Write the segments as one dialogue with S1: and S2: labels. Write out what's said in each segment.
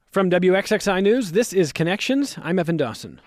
S1: From WXXI News, this is Connections. I'm Evan Dawson.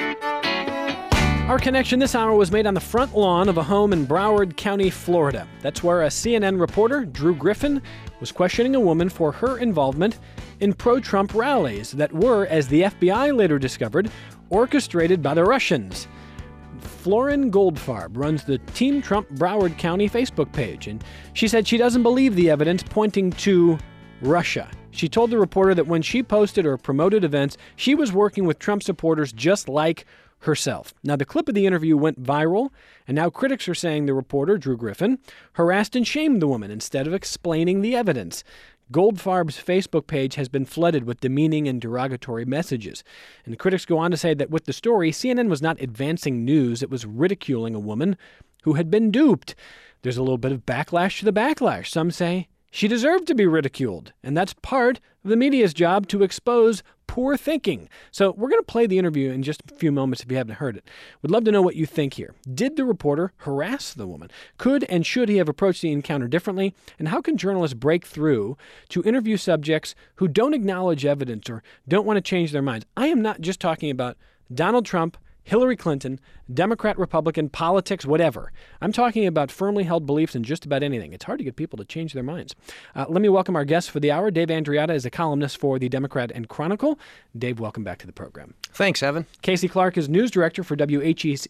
S1: Our connection this hour was made on the front lawn of a home in Broward County, Florida. That's where a CNN reporter, Drew Griffin, was questioning a woman for her involvement in pro-Trump rallies that were, as the FBI later discovered, orchestrated by the Russians. Florin Goldfarb runs the Team Trump Broward County Facebook page, and she said she doesn't believe the evidence pointing to Russia. She told the reporter that when she posted or promoted events, she was working with Trump supporters just like herself. Now, the clip of the interview went viral, and now critics are saying the reporter, Drew Griffin, harassed and shamed the woman instead of explaining the evidence. Goldfarb's Facebook page has been flooded with demeaning and derogatory messages. And the critics go on to say that with the story, CNN was not advancing news, it was ridiculing a woman who had been duped. There's a little bit of backlash to the backlash. Some say she deserved to be ridiculed, and that's part of the media's job to expose poor thinking. So we're going to play the interview in just a few moments if you haven't heard it. Would love to know what you think here. Did the reporter harass the woman? Could and should he have approached the encounter differently? And how can journalists break through to interview subjects who don't acknowledge evidence or don't want to change their minds? I am not just talking about Donald Trump, Hillary Clinton, Democrat, Republican, politics, whatever. I'm talking about firmly held beliefs in just about anything. It's hard to get people to change their minds. Let me welcome our guest for the hour. Dave Andriotta is a columnist for the Democrat and Chronicle. Dave, welcome back to the program.
S2: Thanks, Evan.
S1: Casey Clark is news director for WHEC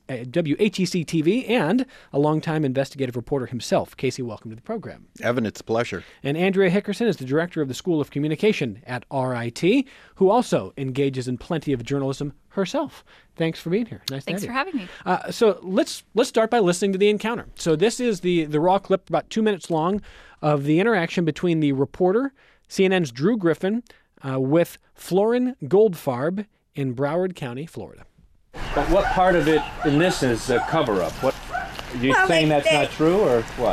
S1: TV and a longtime investigative reporter himself. Casey, welcome to the program.
S3: Evan, it's a pleasure.
S1: And Andrea Hickerson is the director of the School of Communication at RIT, who also engages in plenty of journalism herself. Thanks for being here. Nice to have you.
S4: Thanks for having me.
S1: So let's start by listening to the encounter. So this is the raw clip, about 2 minutes long, of the interaction between the reporter, CNN's Drew Griffin, with Florin Goldfarb in Broward County, Florida.
S5: But what part of it in this is a cover-up? What are you saying that's not true, or what?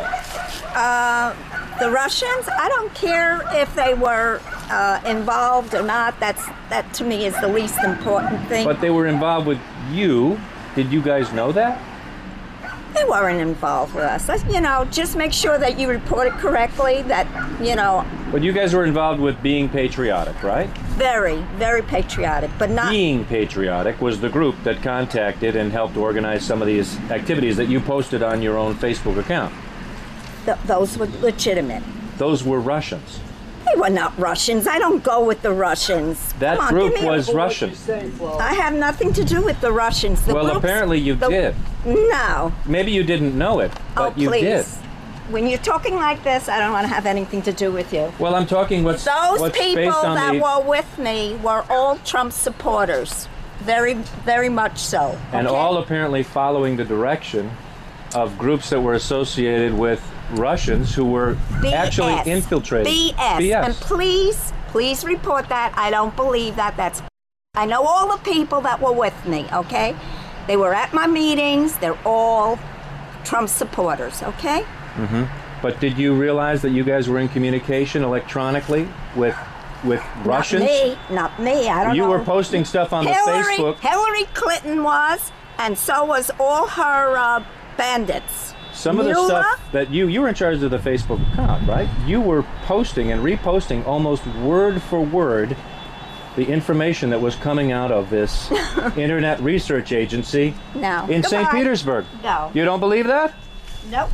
S6: The Russians, I don't care if they were involved or not. That to me is the least important thing.
S5: But they were involved with you. Did you guys know that?
S6: They weren't involved with us. Just make sure that you report it correctly,
S5: But you guys were involved with being patriotic, right?
S6: Very, very patriotic, but not...
S5: Being Patriotic was the group that contacted and helped organize some of these activities that you posted on your own Facebook account.
S6: Those were legitimate.
S5: Those were Russians.
S6: They were not Russians. I don't go with the Russians.
S5: That group was Russian.
S6: I have nothing to do with the Russians.
S5: Well, apparently you did.
S6: No.
S5: Maybe you didn't know it, but you did.
S6: When you're talking like this, I don't want to have anything to do with you.
S5: Well, I'm talking what's
S6: Those people
S5: based on
S6: that were with me were all Trump supporters. Very, very much so.
S5: And all apparently following the direction of groups that were associated with Russians who were actually infiltrated.
S6: BS. And please report that. I don't believe that. I know all the people that were with me, okay? They were at my meetings. They're all Trump supporters, okay?
S5: Mm-hmm. But did you realize that you guys were in communication electronically with Russians?
S6: Not me. I don't know.
S5: You were posting stuff on the Facebook.
S6: Hillary Clinton was, and so was all her bandits.
S5: Some of the stuff that you were in charge of the Facebook account, right? You were posting and reposting almost word for word the information that was coming out of this Internet Research Agency in St. Petersburg.
S6: No.
S5: You don't believe that?
S6: Nope.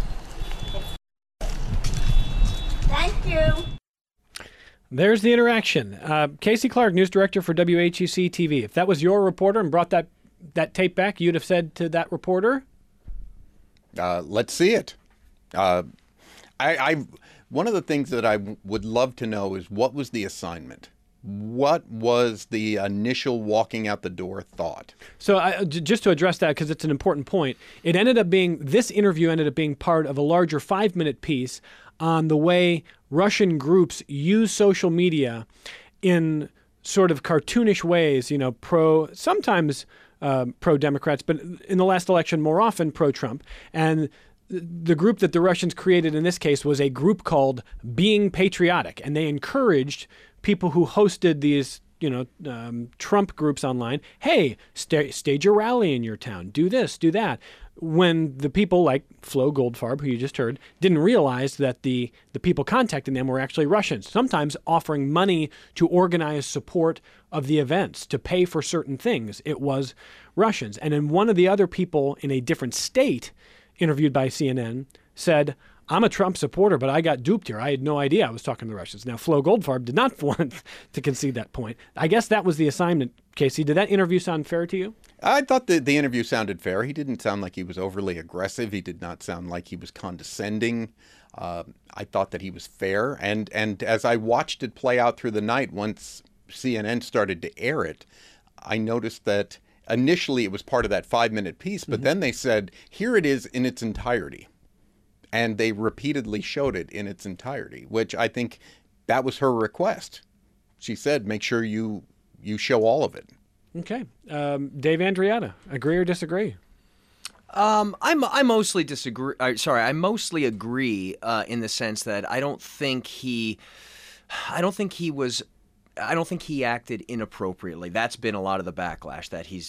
S6: Thank you.
S1: There's the interaction. Casey Clark, news director for WHEC TV. If that was your reporter and brought that tape back, you'd have said to that reporter,
S3: let's see it. One of the things that I would love to know is, what was the assignment? What was the initial walking out the door thought?
S1: So just to address that, because it's an important point, this interview ended up being part of a larger 5-minute piece on the way Russian groups use social media in sort of cartoonish ways, sometimes pro-Democrats, but in the last election, more often pro-Trump. And the group that the Russians created in this case was a group called Being Patriotic, and they encouraged people who hosted these, Trump groups online. Hey, stage a rally in your town. Do this, do that. when the people like Flo Goldfarb, who you just heard, didn't realize that the people contacting them were actually Russians, sometimes offering money to organize support of the events, to pay for certain things. It was Russians. And then one of the other people in a different state interviewed by CNN said, I'm a Trump supporter, but I got duped here. I had no idea I was talking to the Russians. Now, Flo Goldfarb did not want to concede that point. I guess that was the assignment, Casey. Did that interview sound fair to you?
S3: I thought the interview sounded fair. He didn't sound like he was overly aggressive. He did not sound like he was condescending. I thought that he was fair. And as I watched it play out through the night, once CNN started to air it, I noticed that initially it was part of that 5-minute piece, but then they said, here it is in its entirety. And they repeatedly showed it in its entirety, which I think that was her request. She said, make sure you show all of it.
S1: Okay. Dave Andriata, agree or disagree?
S2: I mostly disagree. I mostly agree in the sense that I don't think he acted inappropriately. That's been a lot of the backlash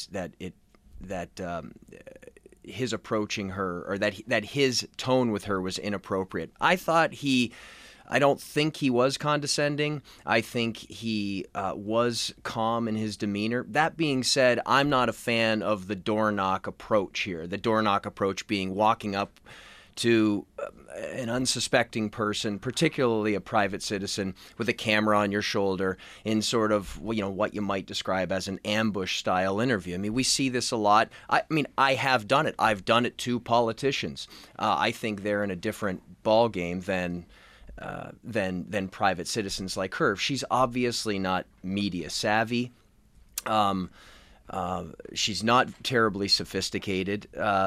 S2: that his approaching her, or that his tone with her was inappropriate. I don't think he was condescending. I think he was calm in his demeanor. That being said, I'm not a fan of the door knock approach here. The door knock approach being walking up to an unsuspecting person, particularly a private citizen, with a camera on your shoulder in sort of, what you might describe as an ambush-style interview. I mean, we see this a lot. I have done it. I've done it to politicians. I think they're in a different ballgame than private citizens like her. She's obviously not media savvy. She's not terribly sophisticated.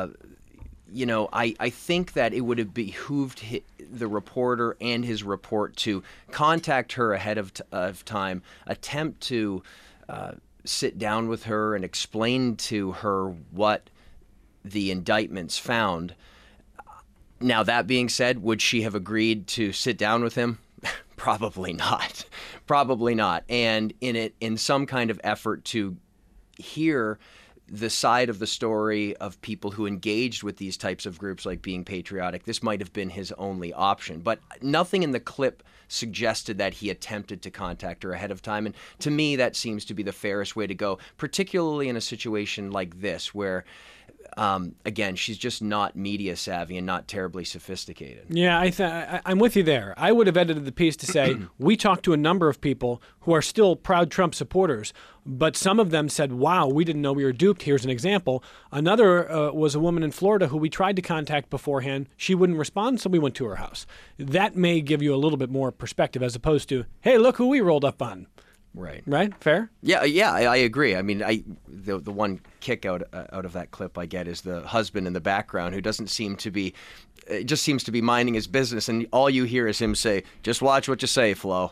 S2: I think that it would have behooved the reporter and his report to contact her ahead of time, attempt to sit down with her and explain to her what the indictments found. Now, that being said, would she have agreed to sit down with him? Probably not. Probably not. And in some kind of effort to hear the side of the story of people who engaged with these types of groups, like being patriotic, this might have been his only option. But nothing in the clip suggested that he attempted to contact her ahead of time. And to me, that seems to be the fairest way to go, particularly in a situation like this, where again, she's just not media savvy and not terribly sophisticated.
S1: Yeah, I'm with you there. I would have edited the piece to say, we talked to a number of people who are still proud Trump supporters, but some of them said, wow, we didn't know we were duped. Here's an example. Another was a woman in Florida who we tried to contact beforehand. She wouldn't respond, so we went to her house. That may give you a little bit more perspective as opposed to, hey, look who we rolled up on. Right? Fair?
S2: Yeah, I agree. I mean, the one kick out of that clip I get is the husband in the background who doesn't seem to be, just seems to be minding his business, and all you hear is him say, "Just watch what you say, Flo."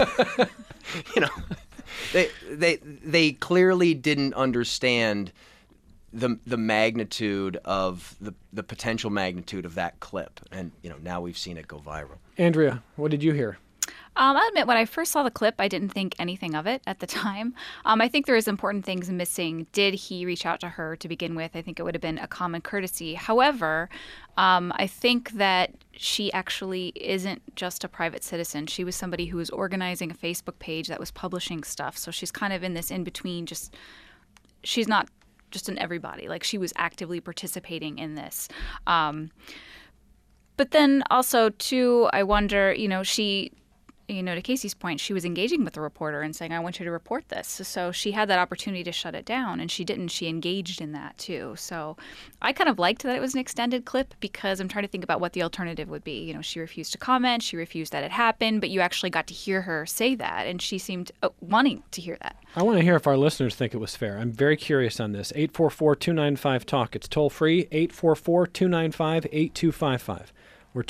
S2: They clearly didn't understand the magnitude of the potential magnitude of that clip, and now we've seen it go viral.
S1: Andrea, what did you hear?
S4: I'll admit, when I first saw the clip, I didn't think anything of it at the time. I think there is important things missing. Did he reach out to her to begin with? I think it would have been a common courtesy. However, I think that she actually isn't just a private citizen. She was somebody who was organizing a Facebook page that was publishing stuff. So she's kind of in this in-between, she's not just an everybody. Like, she was actively participating in this. But then also, too, I wonder, to Casey's point, she was engaging with the reporter and saying, I want you to report this. So she had that opportunity to shut it down, and she didn't. She engaged in that, too. So I kind of liked that it was an extended clip because I'm trying to think about what the alternative would be. She refused to comment. She refused that it happened, but you actually got to hear her say that, and she seemed wanting to hear that.
S1: I want to hear if our listeners think it was fair. I'm very curious on this. 844-295-TALK. It's toll-free, 844-295-8255. Or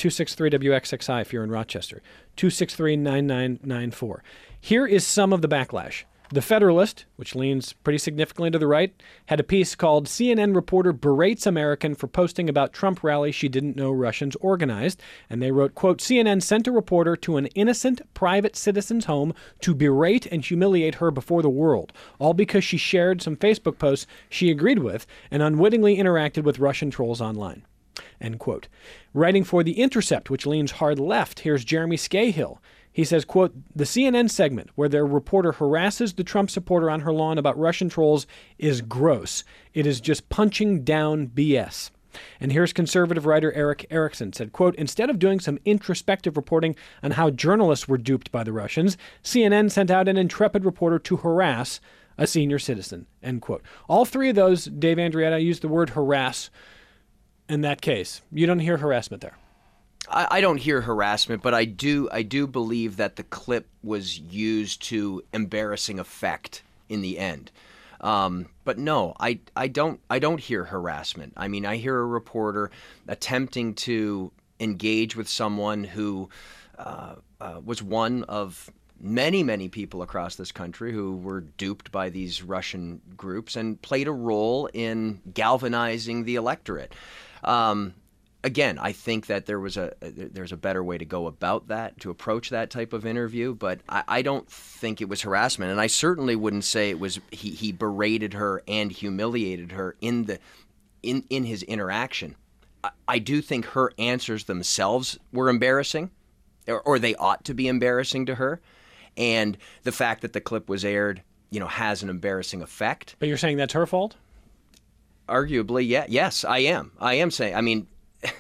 S1: 263-WXXI if you're in Rochester. 263-9994. Here is some of the backlash. The Federalist, which leans pretty significantly to the right, had a piece called CNN Reporter Berates American for Posting About Trump Rally She Didn't Know Russians Organized. And they wrote, quote, CNN sent a reporter to an innocent private citizen's home to berate and humiliate her before the world, all because she shared some Facebook posts she agreed with and unwittingly interacted with Russian trolls online. End quote. Writing for The Intercept, which leans hard left, here's Jeremy Scahill. He says, quote, the CNN segment where their reporter harasses the Trump supporter on her lawn about Russian trolls is gross. It is just punching down BS. And here's conservative writer Eric Erickson said, quote, instead of doing some introspective reporting on how journalists were duped by the Russians, CNN sent out an intrepid reporter to harass a senior citizen, end quote. All three of those, Dave Andrietta, used the word harass in that case. You don't hear harassment there.
S2: I don't hear harassment, but I do believe that the clip was used to embarrassing effect in the end. But no, I don't hear harassment. I mean, I hear a reporter attempting to engage with someone who was one of many people across this country who were duped by these Russian groups and played a role in galvanizing the electorate. Again, I think that there's a better way to go about that, to approach that type of interview, but I don't think it was harassment, and I certainly wouldn't say it was he berated her and humiliated her in his interaction. I do think her answers themselves were embarrassing, or they ought to be embarrassing to her, and the fact that the clip was aired, has an embarrassing effect.
S1: But you're saying that's her fault?
S2: Arguably, yeah. Yes, I am. I am saying, I mean,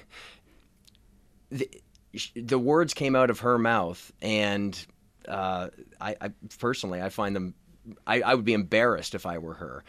S2: the words came out of her mouth, and I personally, I find them, I would be embarrassed if I were her.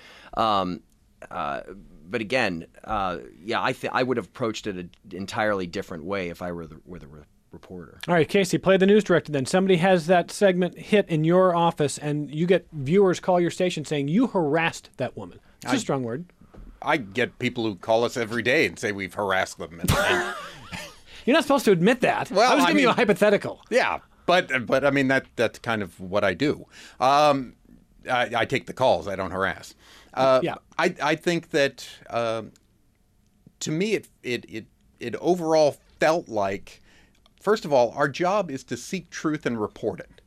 S2: But again, I would have approached it an entirely different way if I were the reporter. All
S1: right, Casey, play the news director then. Somebody has that segment hit in your office, and you get viewers call your station saying you harassed that woman. It's a strong word.
S3: I get people who call us every day and say we've harassed them. And
S1: you're not supposed to admit that.
S3: Well,
S1: I was giving you a hypothetical.
S3: Yeah, but I mean that's kind of what I do. I take the calls. I don't harass.
S1: Yeah.
S3: I think that to me it overall felt like, first of all, our job is to seek truth and report it.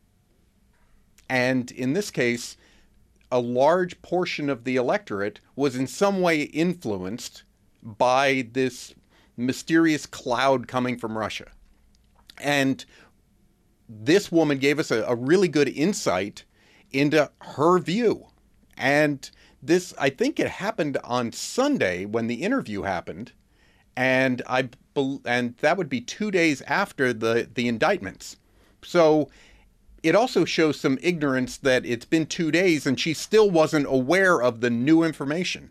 S3: And in this case, a large portion of the electorate was in some way influenced by this mysterious cloud coming from Russia. And this woman gave us a really good insight into her view. And this, I think it happened on Sunday when the interview happened. And that would be 2 days after the indictments. So it also shows some ignorance that it's been 2 days and she still wasn't aware of the new information.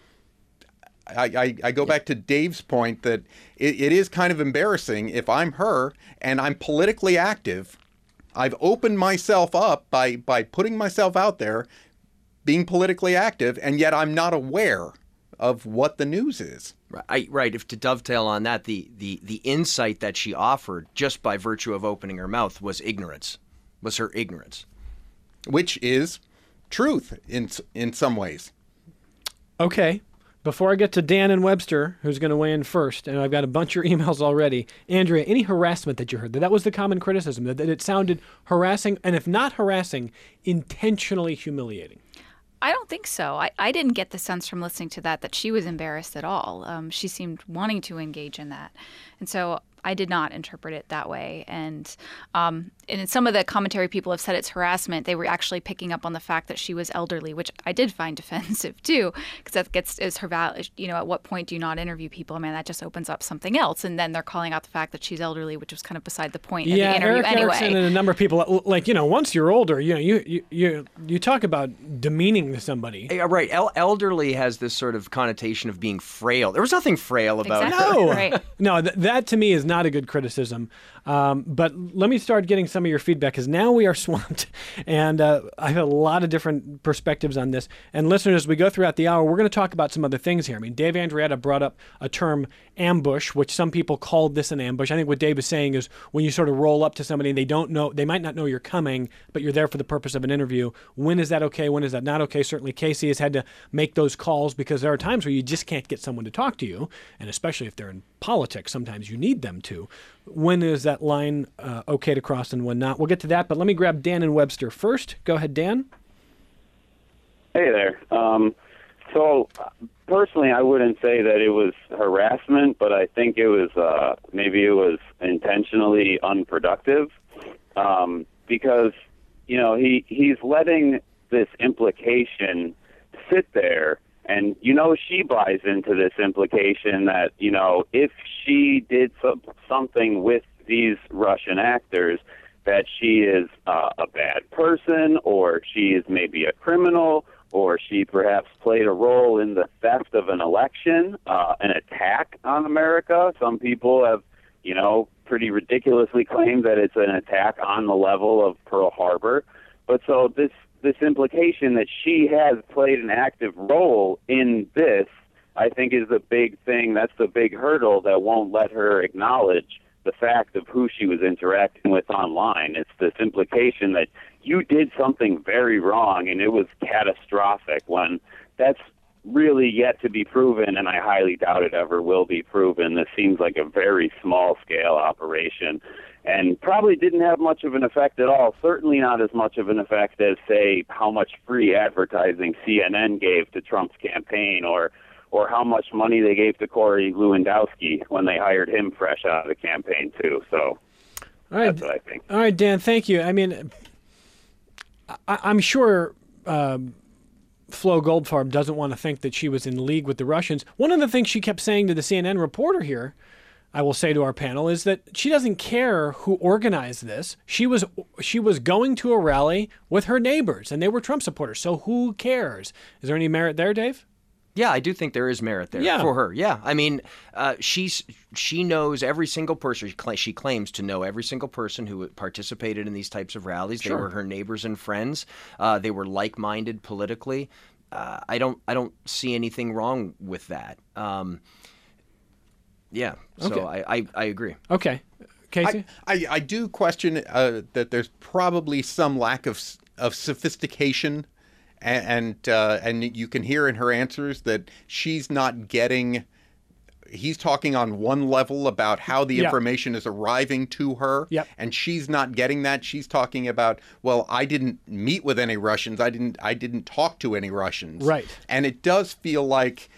S3: I go back to Dave's point that it is kind of embarrassing if I'm her and I'm politically active. I've opened myself up by putting myself out there, being politically active, and yet I'm not aware of what the news is.
S2: Right. If to dovetail on that, the insight that she offered just by virtue of opening her mouth was ignorance. Was her ignorance,
S3: which is truth in some ways.
S1: Okay, before I get to Dan and Webster, who's going to weigh in first, and I've got a bunch of your emails already. Andrea, any harassment that you heard? That was the common criticism, that it sounded harassing, and if not harassing, intentionally humiliating.
S4: I don't think so. I didn't get the sense from listening to that she was embarrassed at all. She seemed wanting to engage in that. And so I did not interpret it that way. And in some of the commentary, people have said it's harassment. They were actually picking up on the fact that she was elderly, which I did find offensive too, because that is her value. At what point do you not interview people? I mean, that just opens up something else. And then they're calling out the fact that she's elderly, which was kind of beside the point of the interview
S1: Eric
S4: anyway.
S1: Erickson and a number of people, once you're older, you talk about demeaning to somebody.
S2: Yeah, right. Elderly has this sort of connotation of being frail. There was nothing frail about
S4: exactly.
S2: her.
S1: No,
S4: right.
S1: No, that to me is not a good criticism. But let me start getting some some of your feedback, because now we are swamped, and I have a lot of different perspectives on this. And listeners, as we go throughout the hour, we're going to talk about some other things here. I mean, Dave Andrietta brought up a term, ambush, which some people called this an ambush. I think what Dave is saying is when you sort of roll up to somebody and they might not know you're coming, but you're there for the purpose of an interview. When is that okay? When is that not okay? Certainly Casey has had to make those calls because there are times where you just can't get someone to talk to you, and especially if they're in politics, sometimes you need them to. When is that line okay to cross and when not? We'll get to that, but let me grab Dan and Webster first. Go ahead, Dan.
S7: Hey there. So personally, I wouldn't say that it was harassment, but I think it was maybe it was intentionally unproductive because, you know, he's letting this implication sit there. And, you know, she buys into this implication that, you know, if she did something with these Russian actors, that she is a bad person, or she is maybe a criminal, or she perhaps played a role in the theft of an election, an attack on America. Some people have, you know, pretty ridiculously claimed that it's an attack on the level of Pearl Harbor. But so this implication that she has played an active role in this, I think, is the big thing. That's the big hurdle that won't let her acknowledge the fact of who she was interacting with online. It's this implication that you did something very wrong and it was catastrophic, when that's really yet to be proven, and I highly doubt it ever will be proven. This seems like a very small-scale operation and probably didn't have much of an effect at all, certainly not as much of an effect as, say, how much free advertising CNN gave to Trump's campaign, or how much money they gave to Corey Lewandowski when they hired him fresh out of the campaign, too. So
S1: all right,
S7: that's what I think.
S1: All right, Dan, thank you. I mean, I'm sure Flo Goldfarb doesn't want to think that she was in league with the Russians. One of the things she kept saying to the CNN reporter here, I will say to our panel, is that she doesn't care who organized this. She was going to a rally with her neighbors, and they were Trump supporters. So who cares? Is there any merit there, Dave?
S2: Yeah, I do think there is merit there for her. Yeah, I mean, she knows every single person. She claims to know every single person who participated in these types of rallies. Sure. They were her neighbors and friends. They were like-minded politically. I don't see anything wrong with that. Yeah, so okay. I agree.
S1: Okay, Casey?
S3: I do question that there's probably some lack of sophistication. And you can hear in her answers that she's not getting. He's talking on one level about how the information is arriving to her, and she's not getting that. She's talking about, well, I didn't meet with any Russians. I didn't talk to any Russians.
S1: Right. And
S3: it does feel like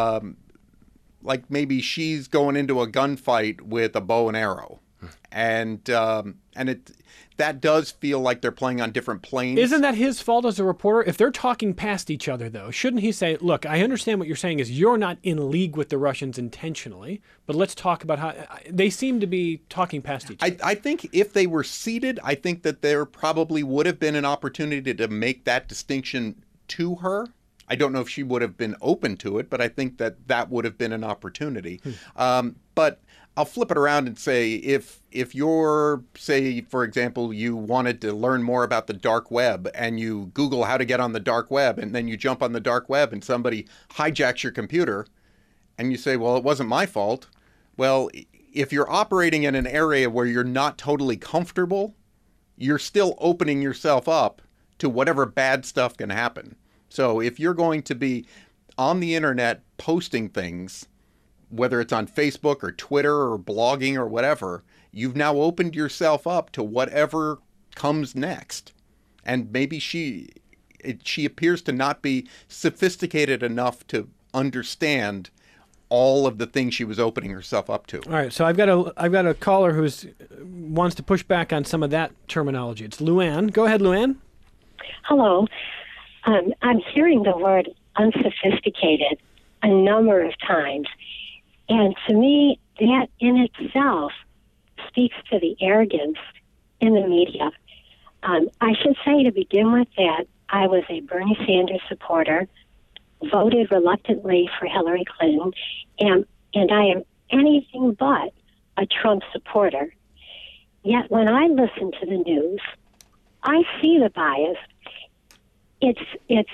S3: maybe she's going into a gunfight with a bow and arrow, and that does feel like they're playing on different planes.
S1: Isn't that his fault as a reporter? If they're talking past each other, though, shouldn't he say, look, I understand what you're saying is you're not in league with the Russians intentionally, but let's talk about how they seem to be talking past each other.
S3: I think if they were seated, I think that there probably would have been an opportunity to make that distinction to her. I don't know if she would have been open to it, but I think that would have been an opportunity. But I'll flip it around and say if you're, say, for example, you wanted to learn more about the dark web and you Google how to get on the dark web, and then you jump on the dark web and somebody hijacks your computer and you say, well, it wasn't my fault. Well, if you're operating in an area where you're not totally comfortable, you're still opening yourself up to whatever bad stuff can happen. So if you're going to be on the internet posting things, whether it's on Facebook or Twitter or blogging or whatever, you've now opened yourself up to whatever comes next. And maybe she appears to not be sophisticated enough to understand all of the things she was opening herself up to.
S1: All right, so I've got a caller who wants to push back on some of that terminology. It's Luann. Go ahead, Luann.
S8: Hello. I'm hearing the word unsophisticated a number of times. And to me, that in itself speaks to the arrogance in the media. I should say to begin with that I was a Bernie Sanders supporter, voted reluctantly for Hillary Clinton, and I am anything but a Trump supporter. Yet when I listen to the news, I see the bias. It's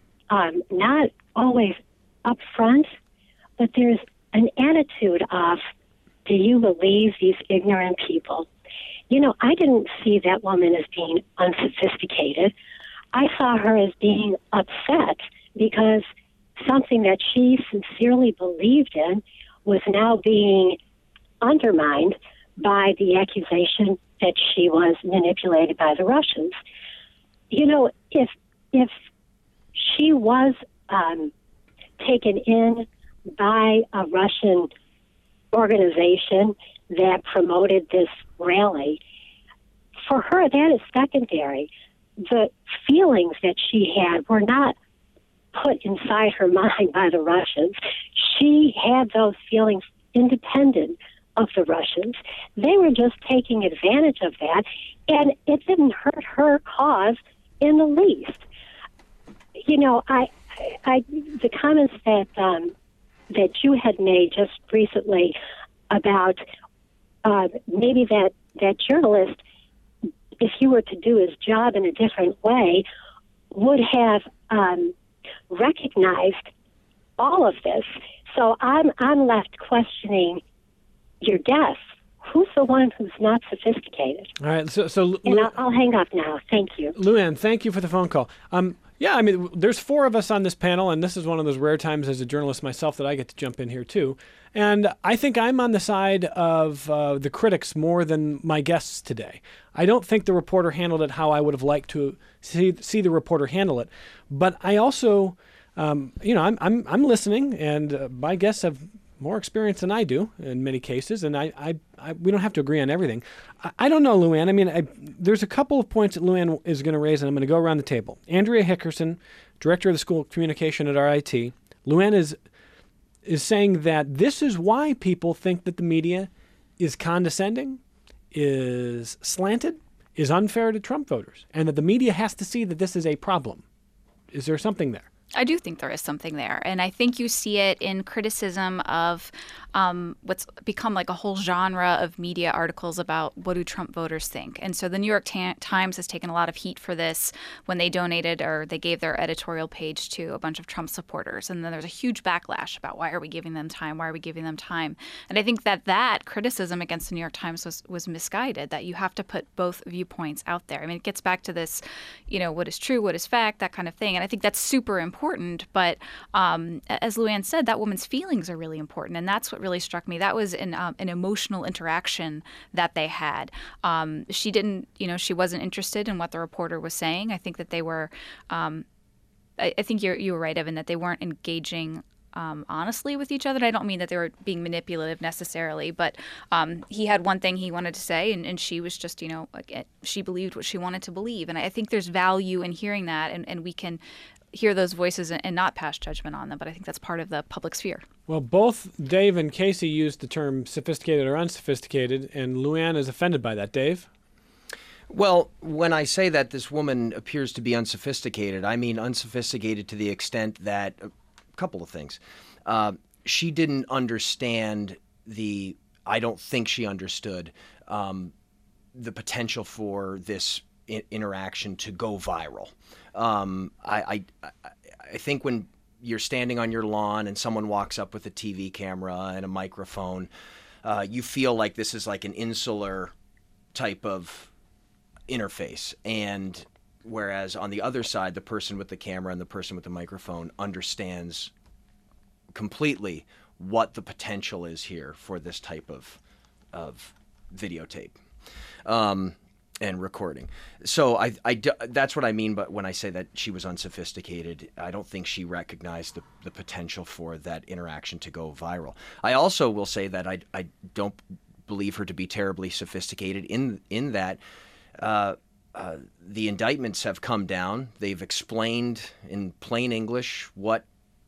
S8: not always upfront, but there's an attitude of, do you believe these ignorant people? You know, I didn't see that woman as being unsophisticated. I saw her as being upset because something that she sincerely believed in was now being undermined by the accusation that she was manipulated by the Russians. You know, if she was taken in by a Russian organization that promoted this rally, for her, that is secondary. The feelings that she had were not put inside her mind by the Russians. She had those feelings independent of the Russians. They were just taking advantage of that, and it didn't hurt her cause in the least. You know, the comments that you had made just recently about maybe that journalist, if he were to do his job in a different way, would have recognized all of this. So I'm left questioning your guess. Who's the one who's not sophisticated?
S1: All right, so
S8: and I'll hang up now. Thank you.
S1: Luann, thank you for the phone call. Yeah, I mean, there's four of us on this panel, and this is one of those rare times as a journalist myself that I get to jump in here too. And I think I'm on the side of the critics more than my guests today. I don't think the reporter handled it how I would have liked to see the reporter handle it. But I also, I'm listening, and my guests have more experience than I do in many cases, and we don't have to agree on everything. I don't know, Luann. I mean, there's a couple of points that Luann is going to raise, and I'm going to go around the table. Andrea Hickerson, director of the School of Communication at RIT, Luann is saying that this is why people think that the media is condescending, is slanted, is unfair to Trump voters, and that the media has to see that this is a problem. Is there something there?
S4: I do think there is something there. And I think you see it in criticism of what's become like a whole genre of media articles about what do Trump voters think. And so the New York Times has taken a lot of heat for this when they donated or they gave their editorial page to a bunch of Trump supporters. And then there's a huge backlash about why are we giving them time? Why are we giving them time? And I think that criticism against the New York Times was misguided, that you have to put both viewpoints out there. I mean, it gets back to this, what is true, what is fact, that kind of thing. And I think that's super important. But as Luann said, that woman's feelings are really important. And that's what really struck me. That was an emotional interaction that they had. She didn't, she wasn't interested in what the reporter was saying. I think that they were, I think you were right, Evan, that they weren't engaging honestly with each other. And I don't mean that they were being manipulative necessarily, but he had one thing he wanted to say, and she was just, she believed what she wanted to believe. And I think there's value in hearing that, and we can hear those voices and not pass judgment on them. But I think that's part of the public sphere.
S1: Well, both Dave and Casey used the term sophisticated or unsophisticated, and Luann is offended by that. Dave?
S2: Well, when I say that this woman appears to be unsophisticated, I mean unsophisticated to the extent that a couple of things. She didn't understand I don't think she understood the potential for this interaction to go viral. I think when you're standing on your lawn and someone walks up with a TV camera and a microphone, you feel like this is like an insular type of interface. And whereas on the other side, the person with the camera and the person with the microphone understands completely what the potential is here for this type of videotape. And recording. So that's what I mean. But when I say that she was unsophisticated, I don't think she recognized the potential for that interaction to go viral. I also will say that I don't believe her to be terribly sophisticated in that the indictments have come down. They've explained in plain English what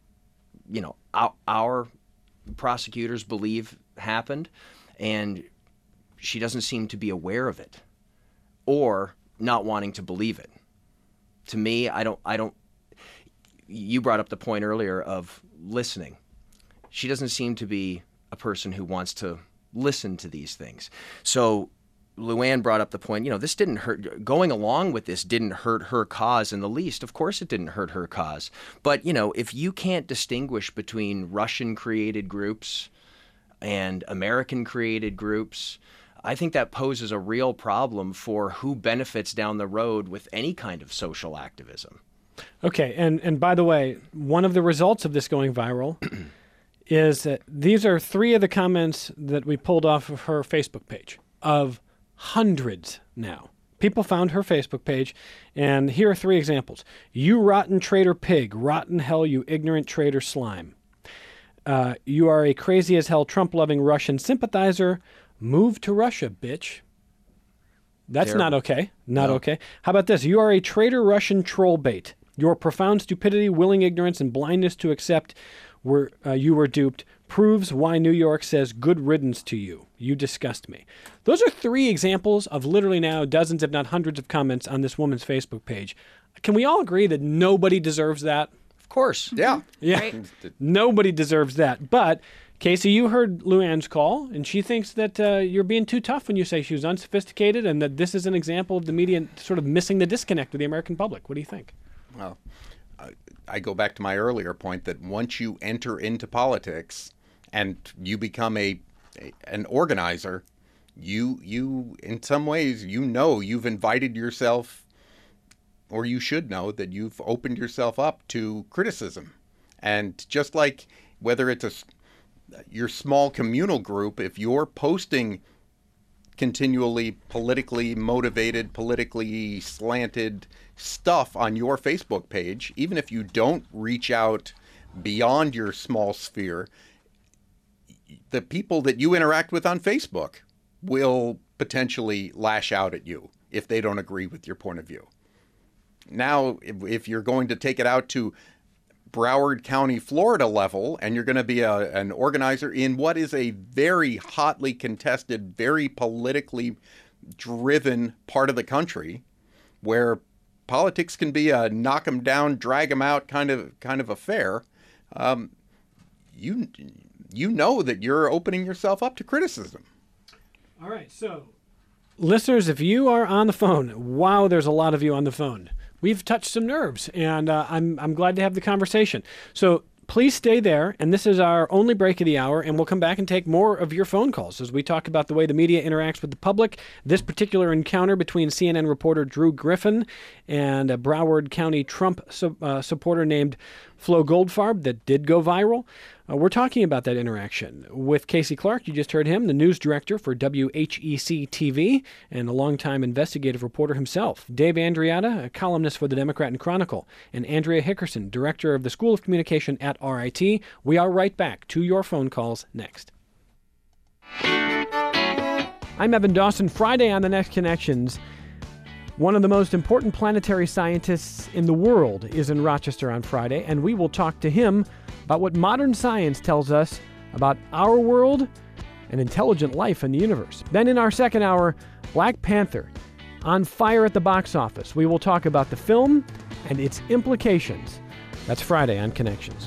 S2: our prosecutors believe happened, and she doesn't seem to be aware of it, or not wanting to believe it. To me, I don't. You brought up the point earlier of listening. She doesn't seem to be a person who wants to listen to these things. So Luann brought up the point, this didn't hurt. Going along with this didn't hurt her cause in the least. Of course it didn't hurt her cause. But, if you can't distinguish between Russian-created groups and American-created groups, I think that poses a real problem for who benefits down the road with any kind of social activism.
S1: Okay, and by the way, one of the results of this going viral is that these are 3 of the comments that we pulled off of her Facebook page, of hundreds now. People found her Facebook page, and here are 3 examples. You rotten traitor pig, rotten hell, you ignorant traitor slime. You are a crazy as hell Trump-loving Russian sympathizer. Move to Russia, bitch. That's
S2: Terrible.
S1: not okay. Not okay. How about this? You are a traitor Russian troll bait. Your profound stupidity, willing ignorance, and blindness to accept you were duped proves why New York says good riddance to you. You disgust me. Those are 3 examples of literally now dozens, if not hundreds, of comments on this woman's Facebook page. Can we all agree that nobody deserves that?
S2: Of course.
S3: Yeah.
S1: Yeah.
S4: Right.
S1: Nobody deserves that. But, Casey, you heard Luann's call, and she thinks that you're being too tough when you say she was unsophisticated and that this is an example of the media sort of missing the disconnect with the American public. What do you think?
S3: Well, I go back to my earlier point that once you enter into politics and you become an organizer, you in some ways, you've invited yourself, or you should know that you've opened yourself up to criticism. And just like whether it's your small communal group, if you're posting continually politically motivated, politically slanted stuff on your Facebook page, even if you don't reach out beyond your small sphere, the people that you interact with on Facebook will potentially lash out at you if they don't agree with your point of view. Now, if you're going to take it out to Broward County, Florida level, and you're going to be an organizer in what is a very hotly contested, very politically driven part of the country, where politics can be a knock 'em down, drag 'em out kind of affair, you know that you're opening yourself up to criticism.
S1: All right, so listeners, if you are on the phone, wow, there's a lot of you on the phone. We've touched some nerves, and I'm glad to have the conversation. So please stay there, and this is our only break of the hour, and we'll come back and take more of your phone calls as we talk about the way the media interacts with the public, this particular encounter between CNN reporter Drew Griffin and a Broward County Trump supporter named Flo Goldfarb that did go viral. We're talking about that interaction with Casey Clark. You just heard him, the news director for WHEC-TV and a longtime investigative reporter himself. Dave Andreatta, a columnist for the Democrat and Chronicle, and Andrea Hickerson, director of the School of Communication at RIT. We are right back to your phone calls next. I'm Evan Dawson. Friday on The Next Connections, one of the most important planetary scientists in the world is in Rochester on Friday, and we will talk to him about what modern science tells us about our world and intelligent life in the universe. Then in our second hour, Black Panther, on fire at the box office. We will talk about the film and its implications. That's Friday on Connections.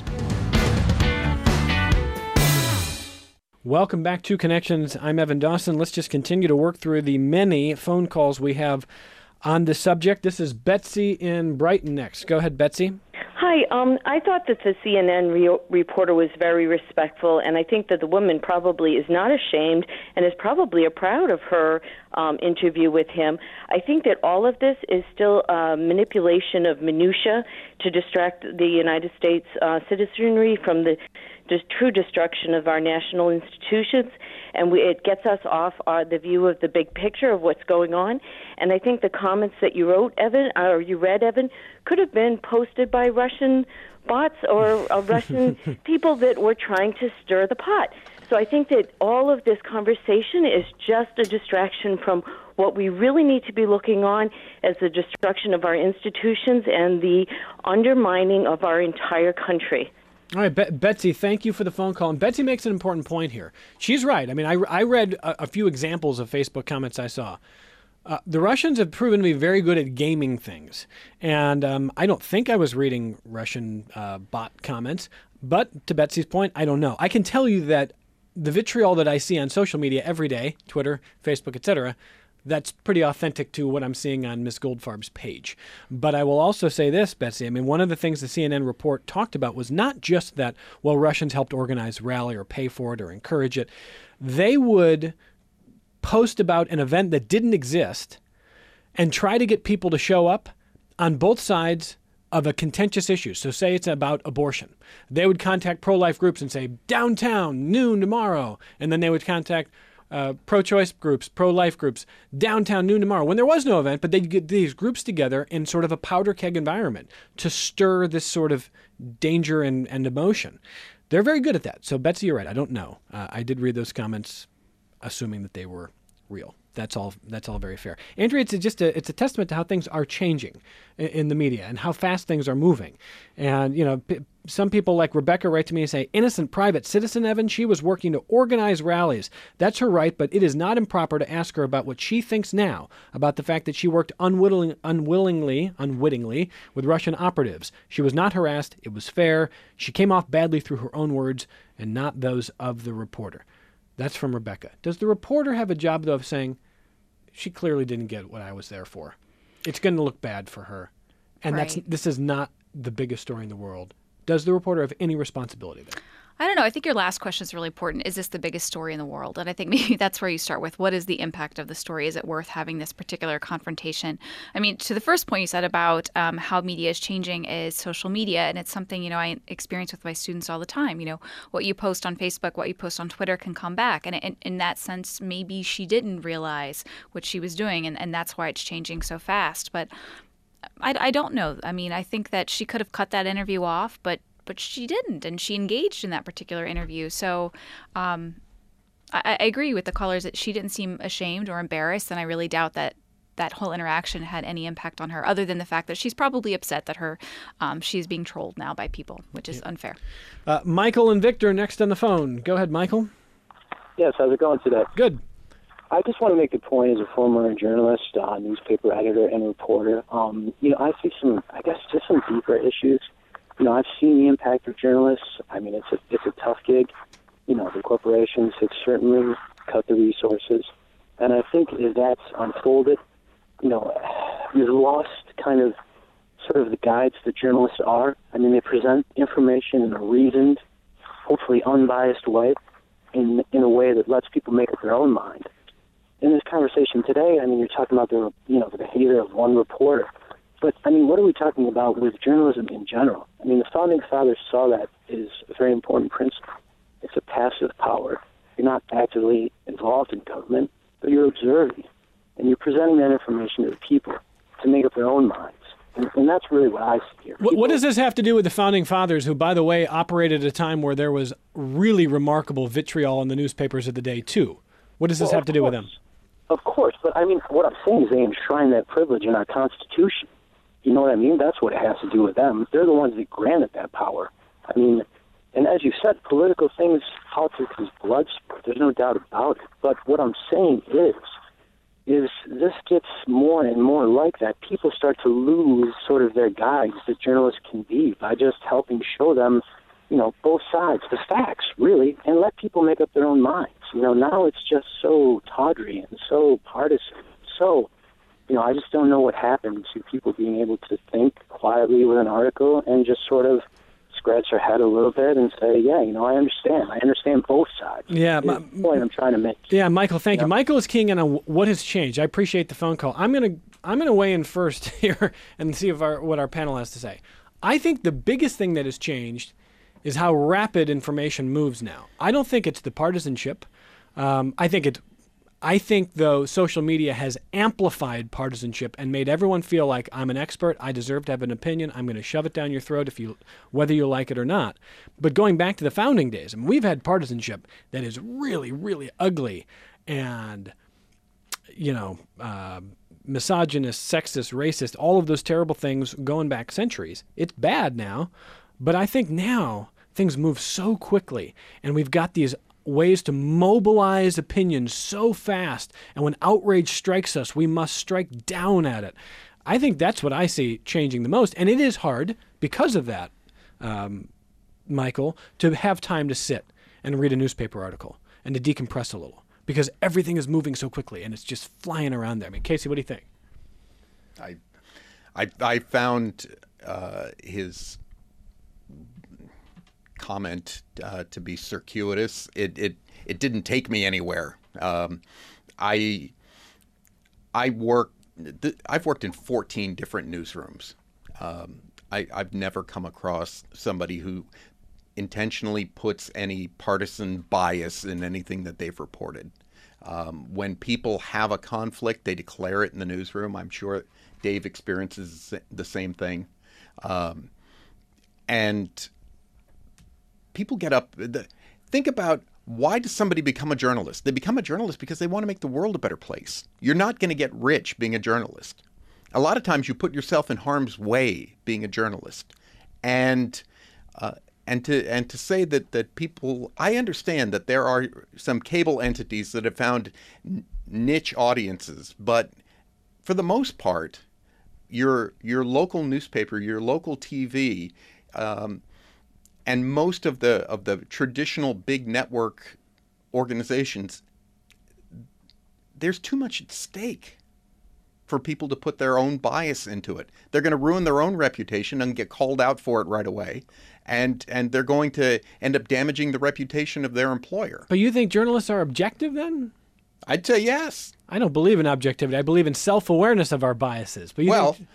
S1: Welcome back to Connections. I'm Evan Dawson. Let's just continue to work through the many phone calls we have on this subject. This is Betsy in Brighton next. Go ahead, Betsy.
S9: Hi. I thought that the CNN reporter was very respectful, and I think that the woman probably is not ashamed and is probably proud of her interview with him. I think that all of this is still manipulation of minutia to distract the United States citizenry from the true destruction of our national institutions, and it gets us off the view of the big picture of what's going on. And I think the comments that you wrote, Evan, or you read, Evan, could have been posted by Russian bots or Russian people that were trying to stir the pot. So I think that all of this conversation is just a distraction from what we really need to be looking on as the destruction of our institutions and the undermining of our entire country.
S1: All right, Betsy, thank you for the phone call. And Betsy makes an important point here. She's right. I mean, I read a few examples of Facebook comments I saw. The Russians have proven to be very good at gaming things. And I don't think I was reading Russian bot comments. But to Betsy's point, I don't know. I can tell you that the vitriol that I see on social media every day, Twitter, Facebook, etc., that's pretty authentic to what I'm seeing on Ms. Goldfarb's page. But I will also say this, Betsy. I mean, one of the things the CNN report talked about was not just that, well, Russians helped organize rally or pay for it or encourage it. They would post about an event that didn't exist and try to get people to show up on both sides of a contentious issue. So say it's about abortion. They would contact pro-life groups and say, downtown, noon tomorrow. And then they would contact pro-choice groups, pro-life groups, downtown, noon tomorrow. When there was no event, but they'd get these groups together in sort of a powder keg environment to stir this sort of danger and emotion. They're very good at that. So Betsy, you're right. I don't know. I did read those comments assuming that they were real. That's all very fair. Andrea, it's a testament to how things are changing in the media and how fast things are moving. And, some people like Rebecca write to me and say, innocent private citizen, Evan, she was working to organize rallies. That's her right, but it is not improper to ask her about what she thinks now about the fact that she worked unwittingly with Russian operatives. She was not harassed. It was fair. She came off badly through her own words and not those of the reporter. That's from Rebecca. Does the reporter have a job, though, of saying, she clearly didn't get what I was there for? It's going to look bad for her. And
S4: Right.
S1: this is not the biggest story in the world. Does the reporter have any responsibility there?
S4: I don't know. I think your last question is really important. Is this the biggest story in the world? And I think maybe that's where you start with. What is the impact of the story? Is it worth having this particular confrontation? I mean, to the first point you said about how media is changing is social media. And it's something, I experience with my students all the time. What you post on Facebook, what you post on Twitter can come back. And in that sense, maybe she didn't realize what she was doing. And that's why it's changing so fast. But I don't know. I mean, I think that she could have cut that interview off, but she didn't, and she engaged in that particular interview. So I agree with the callers that she didn't seem ashamed or embarrassed, and I really doubt that whole interaction had any impact on her, other than the fact that she's probably upset that she's being trolled now by people, which is unfair.
S1: Michael and Victor next on the phone. Go ahead, Michael.
S10: Yes, how's it going today?
S1: Good.
S10: I just want to make a point as a former journalist, newspaper editor, and reporter. I see some deeper issues. I've seen the impact of journalists. I mean, it's a tough gig. The corporations have certainly cut the resources. And I think as that's unfolded, we've lost kind of sort of the guides that journalists are. I mean, they present information in a reasoned, hopefully unbiased way, in a way that lets people make up their own mind. In this conversation today, I mean, you're talking about the behavior of one reporter. But, I mean, what are we talking about with journalism in general? I mean, the Founding Fathers saw that as a very important principle. It's a passive power. You're not actively involved in government, but you're observing. And you're presenting that information to the people to make up their own minds. And that's really what I see here.
S1: What does this have to do with the Founding Fathers, who, by the way, operated at a time where there was really remarkable vitriol in the newspapers of the day, too? What does this have to do with them?
S10: Of course, but I mean, what I'm saying is they enshrine that privilege in our Constitution. You know what I mean? That's what it has to do with them. They're the ones that granted that power. I mean, and as you said, political things, politics is blood sport. There's no doubt about it. But what I'm saying is this gets more and more like that. People start to lose sort of their guides that journalists can be by just helping show them, both sides, the facts, really, and let people make up their own minds. Now it's just so tawdry and so partisan. So, I just don't know what happened to people being able to think quietly with an article and just sort of scratch their head a little bit and say, yeah, I understand. I understand both sides.
S1: Yeah,
S10: the point I'm trying to make.
S1: Yeah, Michael, thank you. Michael is keying in on what has changed. I appreciate the phone call. I'm gonna weigh in first here and see what our panel has to say. I think the biggest thing that has changed is how rapid information moves now. I don't think it's the partisanship. I think, though, social media has amplified partisanship and made everyone feel like I'm an expert, I deserve to have an opinion, I'm going to shove it down your throat whether you like it or not. But going back to the founding days, I mean, we've had partisanship that is really, really ugly and, misogynist, sexist, racist, all of those terrible things going back centuries. It's bad now, but I think now things move so quickly, and we've got these ways to mobilize opinions so fast, and when outrage strikes us, we must strike down at it. I think that's what I see changing the most, and it is hard because of that, Michael, to have time to sit and read a newspaper article and to decompress a little. because everything is moving so quickly and it's just flying around there. I mean, Casey, what do you think?
S3: I found his comment to be circuitous. It didn't take me anywhere. I've worked in 14 different newsrooms. I've never come across somebody who intentionally puts any partisan bias in anything that they've reported. When people have a conflict, they declare it in the newsroom. I'm sure Dave experiences the same thing. And people get up. Think about, why does somebody become a journalist? They become a journalist because they want to make the world a better place. You're not going to get rich being a journalist. A lot of times you put yourself in harm's way being a journalist. And to say that people, I understand that there are some cable entities that have found niche audiences, but for the most part, your local newspaper, your local TV, and most of the traditional big network organizations, there's too much at stake for people to put their own bias into it. They're going to ruin their own reputation and get called out for it right away. And they're going to end up damaging the reputation of their employer.
S1: But you think journalists are objective then?
S3: I'd say yes.
S1: I don't believe in objectivity. I believe in self-awareness of our biases. But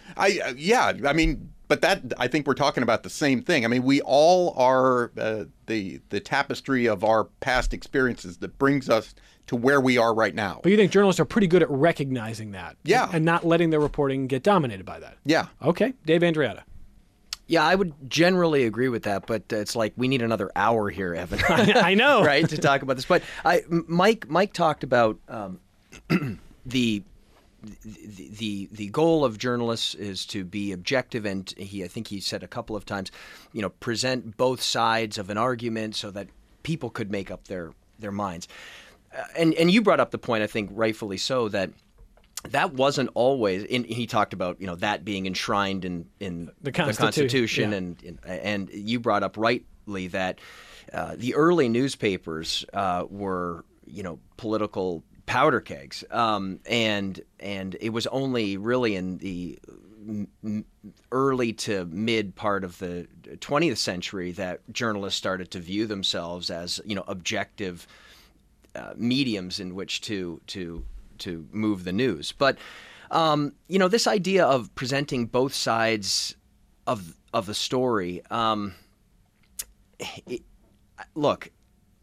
S1: but that, I think we're talking about the same thing. I mean, we all are the tapestry of our past experiences that brings us to where we are right now. But you think journalists are pretty good at recognizing that?
S3: Yeah.
S1: And not letting their reporting get dominated by that?
S3: Yeah.
S1: Okay. Dave Andreatta.
S2: Yeah, I would generally agree with that, but it's like we need another hour here, Evan.
S1: I know,
S2: right, to talk about this. But Mike talked about the goal of journalists is to be objective, and I think he said a couple of times, present both sides of an argument so that people could make up their minds. And you brought up the point, I think rightfully so, that wasn't always. He talked about that being enshrined in the Constitution,
S1: yeah.
S2: and you brought up rightly that the early newspapers were political powder kegs, and it was only really in the early to mid part of the 20th century that journalists started to view themselves as objective mediums in which to move the news. But this idea of presenting both sides of the story, look,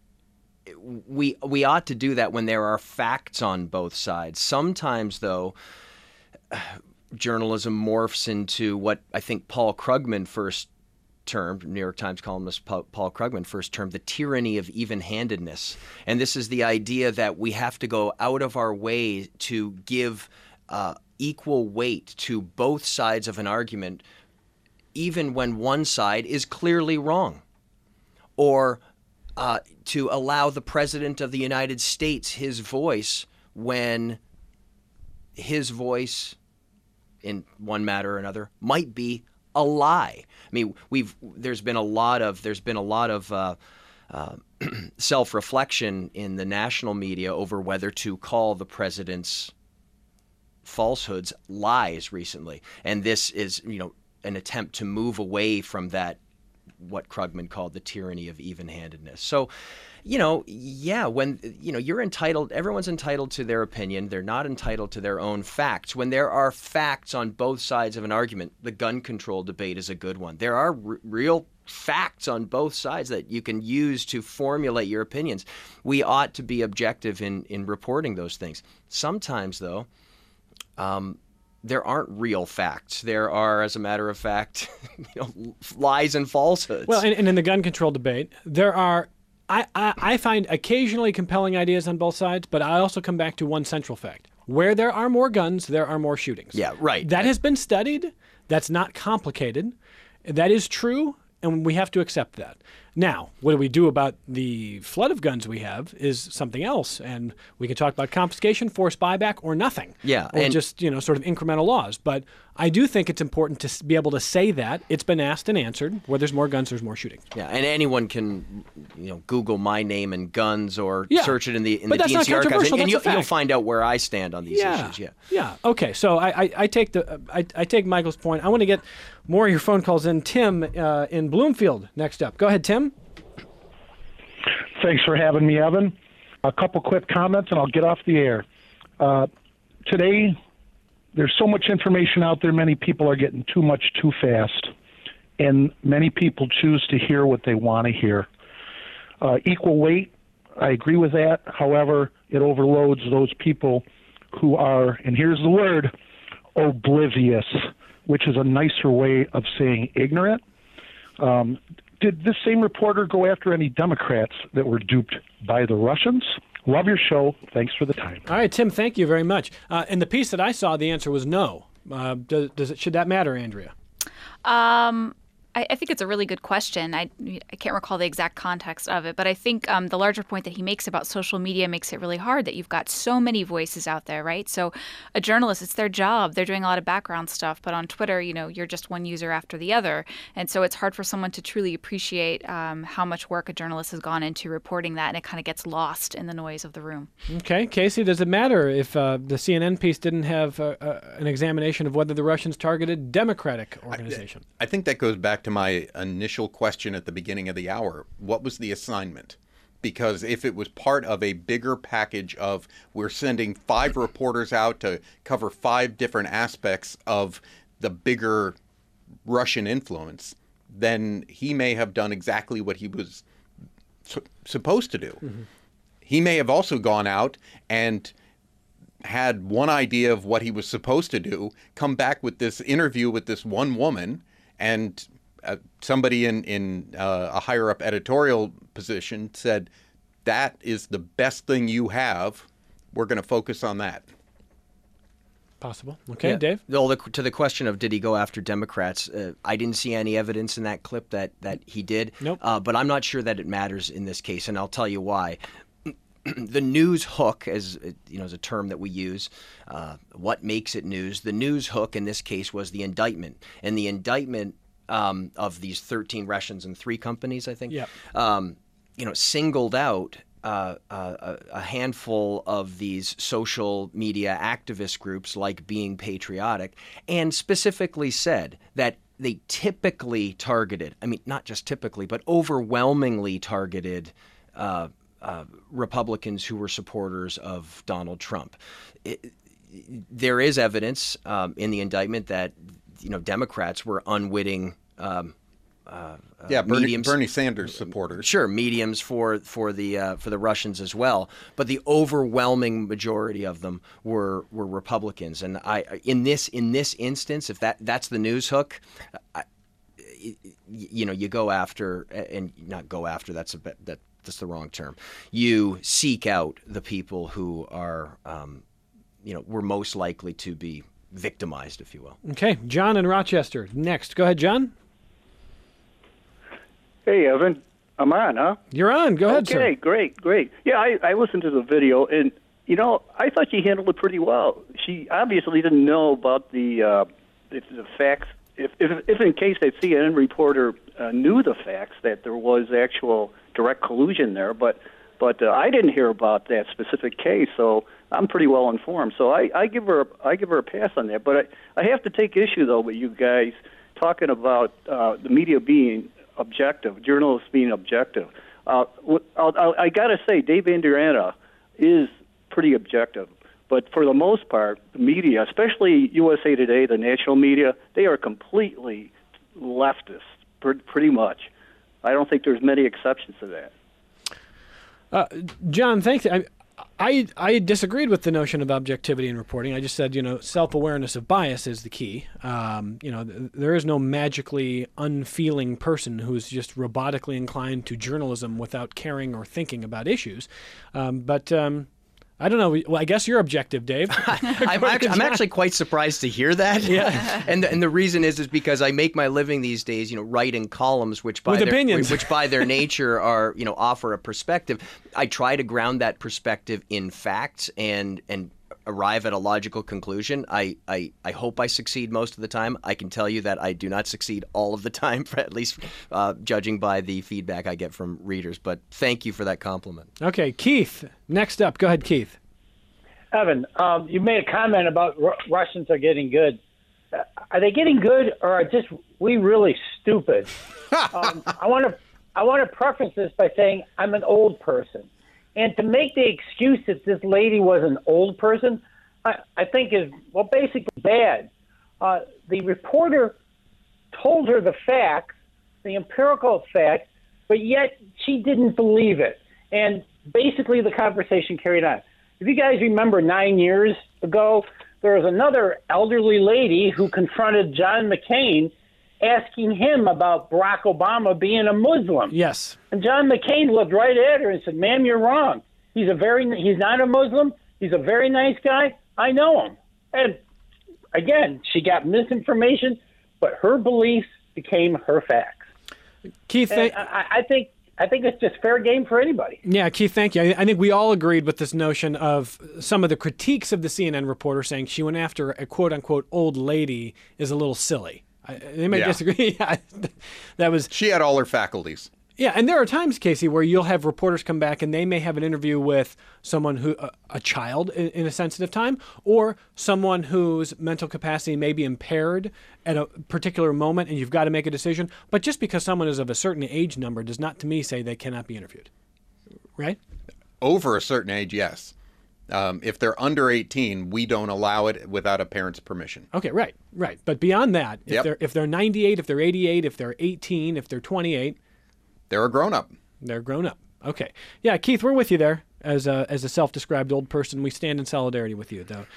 S2: we ought to do that when there are facts on both sides. Sometimes, though, journalism morphs into what I think Paul Krugman first termed, New York Times columnist Paul Krugman first termed, the tyranny of even-handedness. And this is the idea that we have to go out of our way to give equal weight to both sides of an argument, even when one side is clearly wrong. Or to allow the President of the United States his voice when his voice in one matter or another might be a lie. I mean, there's been a lot of self-reflection in the national media over whether to call the president's falsehoods lies recently, and this is an attempt to move away from that, what Krugman called the tyranny of even-handedness. So, when you're entitled, everyone's entitled to their opinion. They're not entitled to their own facts. When there are facts on both sides of an argument, the gun control debate is a good one. There are real facts on both sides that you can use to formulate your opinions. We ought to be objective in reporting those things. Sometimes, though, there aren't real facts. There are, as a matter of fact, lies and falsehoods.
S1: Well, and in the gun control debate, there are, I find occasionally compelling ideas on both sides, but I also come back to one central fact. Where there are more guns, there are more shootings.
S2: Yeah, right.
S1: That has been studied. That's not complicated. That is true, and we have to accept that. Now, what do we do about the flood of guns we have is something else, and we can talk about confiscation, forced buyback, or nothing.
S2: Yeah,
S1: or
S2: and
S1: just sort of incremental laws. But I do think it's important to be able to say that it's been asked and answered. Where there's more guns, there's more shootings.
S2: Yeah, and anyone can Google my name and guns or search it in the
S1: but that's not
S2: DNC archives,
S1: controversial,
S2: and
S1: that's a fact.
S2: you'll find out where I stand on these issues. Yeah.
S1: Yeah. Okay. So I take Michael's point. I want to get more of your phone calls in. Tim in Bloomfield next up. Go ahead, Tim.
S11: Thanks for having me, Evan. A couple quick comments, and I'll get off the air. Today, there's so much information out there, many people are getting too much too fast, and many people choose to hear what they want to hear. Equal weight, I agree with that. However, it overloads those people who are, and here's the word, oblivious, which is a nicer way of saying ignorant. Did this same reporter go after any Democrats that were duped by the Russians? Love your show. Thanks for the time.
S1: All right, Tim, thank you very much. In the piece that I saw, the answer was no. Should that matter, Andrea?
S4: I think it's a really good question. I can't recall the exact context of it, but I think the larger point that he makes about social media makes it really hard that you've got so many voices out there, right? So a journalist, it's their job. They're doing a lot of background stuff, but on Twitter, you're just one user after the other. And so it's hard for someone to truly appreciate how much work a journalist has gone into reporting that, and it kind of gets lost in the noise of the room.
S1: Okay. Casey, does it matter if the CNN piece didn't have an examination of whether the Russians targeted Democratic organizations?
S3: I think that goes back to my initial question at the beginning of the hour. What was the assignment? Because if it was part of a bigger package of we're sending 5 reporters out to cover 5 different aspects of the bigger Russian influence, then he may have done exactly what he was supposed to do. Mm-hmm. He may have also gone out and had one idea of what he was supposed to do, come back with this interview with this one woman, and somebody in a higher up editorial position said, that is the best thing you have. We're going to focus on that.
S1: Possible. Okay,
S2: yeah.
S1: Dave?
S2: Well, to the question of did he go after Democrats, I didn't see any evidence in that clip that he did.
S1: Nope.
S2: But I'm not sure that it matters in this case, and I'll tell you why. The news hook, as is a term that we use, what makes it news? The news hook in this case was the indictment, and the indictment of these 13 Russians and 3 companies, I think, singled out a handful of these social media activist groups like Being Patriotic, and specifically said that they typically targeted, not just typically, but overwhelmingly targeted Republicans who were supporters of Donald Trump. There is evidence in the indictment that Democrats were unwitting mediums.
S3: Bernie Sanders supporters.
S2: Sure, mediums for the Russians as well, but the overwhelming majority of them were Republicans. And in this instance, if that's the news hook, you go after, and not go after. That's the wrong term. You seek out the people who are, were most likely to be victimized, if you will.
S1: Okay, John in Rochester next. Go ahead, John.
S12: Hey, Evan. I'm on, huh?
S1: You're on. Go ahead, sir.
S12: Okay, great. Yeah, I listened to the video, and, I thought she handled it pretty well. She obviously didn't know about the facts. If in case that CNN reporter knew the facts, that there was actual direct collusion there, but I didn't hear about that specific case, so I'm pretty well informed. So I give her a pass on that. But I have to take issue though with you guys talking about the media being objective, journalists being objective. I got to say, Dave Andriana is pretty objective. But for the most part, the media, especially USA Today, the national media, they are completely leftist, pretty much. I don't think there's many exceptions to that.
S1: John, thanks. I disagreed with the notion of objectivity in reporting. I just said, self-awareness of bias is the key. There is no magically unfeeling person who's just robotically inclined to journalism without caring or thinking about issues. But I don't know. Well, I guess you're objective, Dave.
S2: I'm actually quite surprised to hear that.
S1: Yeah.
S2: and the reason is because I make my living these days, writing columns, which by their nature are, offer a perspective. I try to ground that perspective in fact and arrive at a logical conclusion. I hope I succeed most of the time. I can tell you that I do not succeed all of the time, at least judging by the feedback I get from readers. But thank you for that compliment.
S1: Okay, Keith, next up. Go ahead, Keith.
S13: Evan, you made a comment about Russians are getting good. Are they getting good, or are just we really stupid? I want to preface this by saying I'm an old person. And to make the excuse that this lady was an old person, I think is, basically bad. The reporter told her the facts, the empirical facts, but yet she didn't believe it. And basically the conversation carried on. If you guys remember 9 years ago, there was another elderly lady who confronted John McCain asking him about Barack Obama being a Muslim.
S1: Yes.
S13: And John McCain looked right at her and said, "Ma'am, you're wrong. He's not a Muslim. He's a very nice guy. I know him." And again, she got misinformation, but her beliefs became her facts.
S1: Keith,
S13: I think it's just fair game for anybody.
S1: Yeah, Keith, thank you. I think we all agreed with this notion of some of the critiques of the CNN reporter saying she went after a quote-unquote old lady is a little silly. They may disagree. That was.
S3: She had all her faculties.
S1: Yeah, and there are times, Casey, where you'll have reporters come back and they may have an interview with someone who, a child in a sensitive time, or someone whose mental capacity may be impaired at a particular moment, and you've got to make a decision. But just because someone is of a certain age number does not, to me, say they cannot be interviewed. Right?
S3: Over a certain age, yes. If they're under 18, we don't allow it without a parent's permission.
S1: Okay, right. But beyond that, if they're 98, if they're 88, if they're 18, if they're 28,
S3: they're a grown-up.
S1: They're grown up. Okay. Yeah, Keith, we're with you there. As a self-described old person, we stand in solidarity with you, though.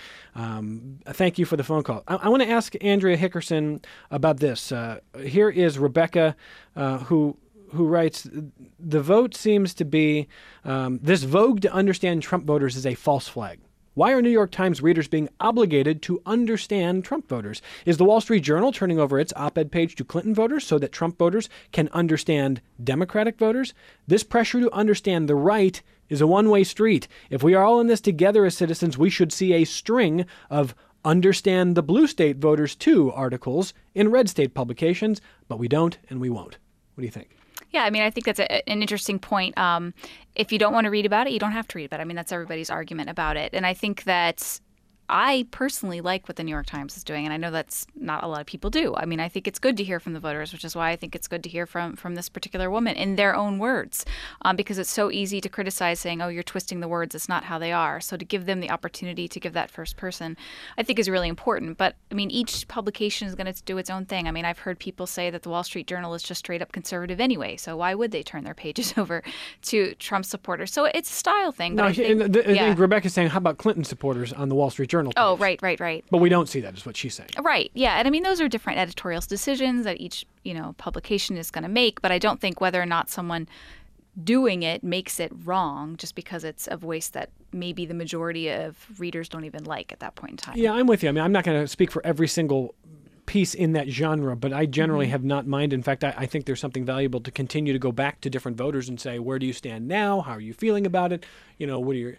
S1: Thank you for the phone call. I want to ask Andrea Hickerson about this. Here is Rebecca, who writes, the vote seems to be, this vogue to understand Trump voters is a false flag. Why are New York Times readers being obligated to understand Trump voters? Is the Wall Street Journal turning over its op-ed page to Clinton voters so that Trump voters can understand Democratic voters? This pressure to understand the right is a one-way street. If we are all in this together as citizens, we should see a string of understand the blue state voters too articles in red state publications, but we don't and we won't. What do you think?
S4: Yeah, I mean, I think that's an interesting point. If you don't want to read about it, you don't have to read about it. I mean, that's everybody's argument about it. And I think that I personally like what the New York Times is doing, and I know that's not a lot of people do. I mean, I think it's good to hear from the voters, which is why I think it's good to hear from this particular woman in their own words, because it's so easy to criticize saying, oh, you're twisting the words. It's not how they are. So to give them the opportunity to give that first person, I think is really important. But, I mean, each publication is going to do its own thing. I mean, I've heard people say that the Wall Street Journal is just straight up conservative anyway, so why would they turn their pages over to Trump supporters? So it's a style thing. But
S1: I think Rebecca's saying, how about Clinton supporters on the Wall Street Journal page?
S4: Oh, right.
S1: But we don't see that, is what she's saying.
S4: Right, yeah. And I mean, those are different editorial decisions that each, publication is going to make. But I don't think whether or not someone doing it makes it wrong just because it's a voice that maybe the majority of readers don't even like at that point in time.
S1: Yeah, I'm with you. I mean, I'm not going to speak for every single piece in that genre, but I generally have not minded. In fact, I think there's something valuable to continue to go back to different voters and say, where do you stand now? How are you feeling about it? What are your...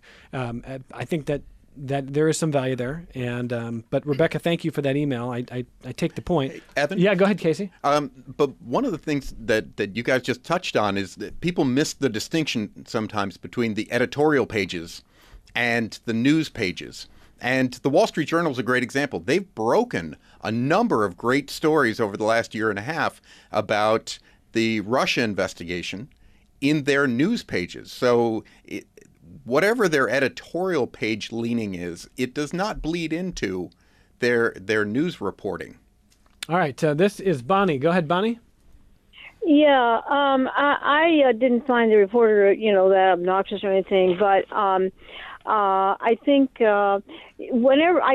S1: I think that there is some value there, and but Rebecca, thank you for that email. I take the point.
S3: Hey, Evan?
S1: Yeah, go ahead, Casey.
S3: But one of the things that you guys just touched on is that people miss the distinction sometimes between the editorial pages and the news pages. And the Wall Street Journal is a great example. They've broken a number of great stories over the last year and a half about the Russia investigation in their news pages. So whatever their editorial page leaning is, it does not bleed into their news reporting.
S1: All right, this is Bonnie. Go ahead, Bonnie.
S14: Yeah, I didn't find the reporter, that obnoxious or anything, but I think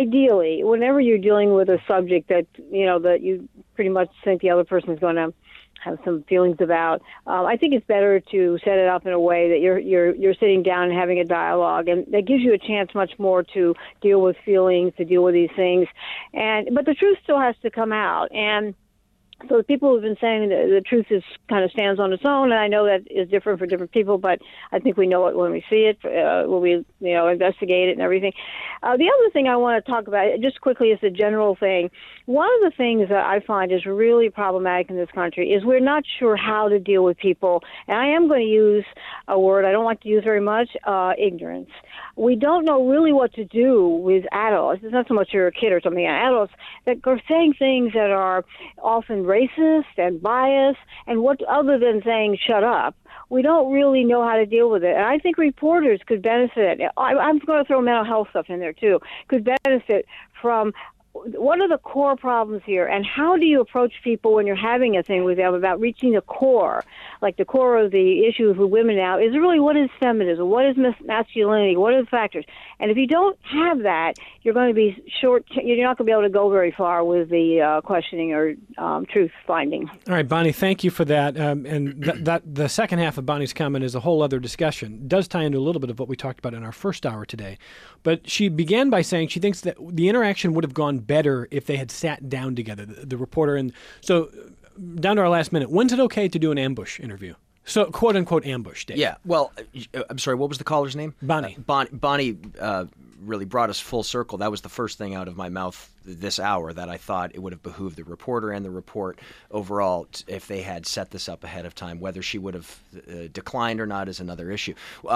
S14: whenever you're dealing with a subject that, that you pretty much think the other person is going to have some feelings about. I think it's better to set it up in a way that you're sitting down and having a dialogue, and that gives you a chance much more to deal with feelings, to deal with these things. But the truth still has to come out. And so people have been saying that the truth is kind of stands on its own, and I know that is different for different people, but I think we know it when we see it, when we investigate it and everything. The other thing I want to talk about, just quickly, is the general thing. One of the things that I find is really problematic in this country is we're not sure how to deal with people, and I am going to use a word I don't like to use very much, ignorance. We don't know really what to do with adults. It's not so much you're a kid or something. Adults that are saying things that are often racist and biased, and what other than saying shut up, we don't really know how to deal with it. And I think reporters could benefit. I'm going to throw mental health stuff in there too. Could benefit from what are the core problems here, and how do you approach people when you're having a thing with them about reaching the core? Like the core of the issue with women now is really what is feminism, what is masculinity, what are the factors? And if you don't have that, you're going to be you're not going to be able to go very far with the questioning or truth finding.
S1: All right, Bonnie, thank you for that. And that the second half of Bonnie's comment is a whole other discussion. It does tie into a little bit of what we talked about in our first hour today. But she began by saying she thinks that the interaction would have gone better if they had sat down together, the reporter. And so down to our last minute, when's it okay to do an ambush interview? So, quote-unquote ambush, Dave.
S2: Yeah, well, I'm sorry, what was the caller's name?
S1: Bonnie.
S2: Bonnie really brought us full circle. That was the first thing out of my mouth this hour, that I thought it would have behooved the reporter and the report overall if they had set this up ahead of time. Whether she would have declined or not is another issue.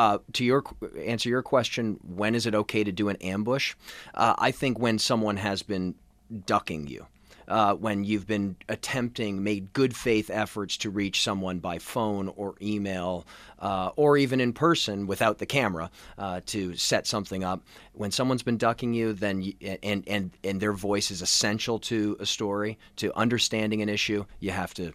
S2: To answer your question, when is it okay to do an ambush? I think when someone has been ducking you. When you've been made good faith efforts to reach someone by phone or email or even in person without the camera to set something up. When someone's been ducking you, then and their voice is essential to a story, to understanding an issue, you have to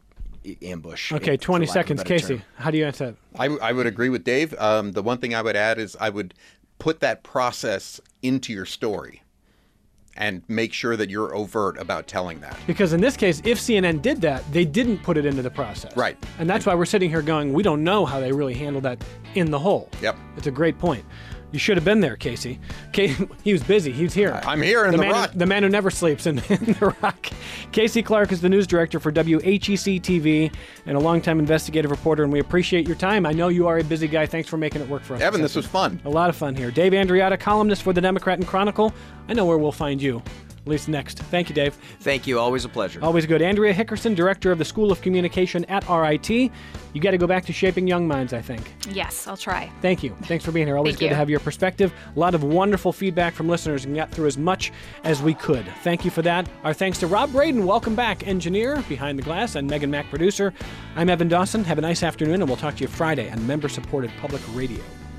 S2: ambush.
S1: Okay, 20 seconds. Casey, how do you answer that?
S3: I would agree with Dave. The one thing I would add is I would put that process into your story and make sure that you're overt about telling that.
S1: Because in this case, if CNN did that, they didn't put it into the process.
S3: Right.
S1: And that's why we're sitting here going, we don't know how they really handled that in the whole.
S3: Yep.
S1: It's a great point. You should have been there, Casey. He was busy. He was here.
S3: I'm here in the Rock.
S1: The man who never sleeps in The Rock. Casey Clark is the news director for WHEC TV and a longtime investigative reporter, and we appreciate your time. I know you are a busy guy. Thanks for making it work for us.
S3: Evan, this was fun.
S1: A lot of fun here. Dave Andriotta, columnist for the Democrat and Chronicle. I know where we'll find you. At least next. Thank you, Dave.
S2: Thank you. Always a pleasure.
S1: Always good. Andrea Hickerson, director of the School of Communication at RIT. You got to go back to shaping young minds, I think.
S4: Yes, I'll try.
S1: Thank you. Thanks for being here. Always
S4: Thank
S1: good
S4: you.
S1: to have your perspective. A lot of wonderful feedback from listeners and got through as much as we could. Thank you for that. Our thanks to Rob Braden. Welcome back, engineer behind the glass, and Megan Mack, producer. I'm Evan Dawson. Have a nice afternoon, and we'll talk to you Friday on member-supported public radio.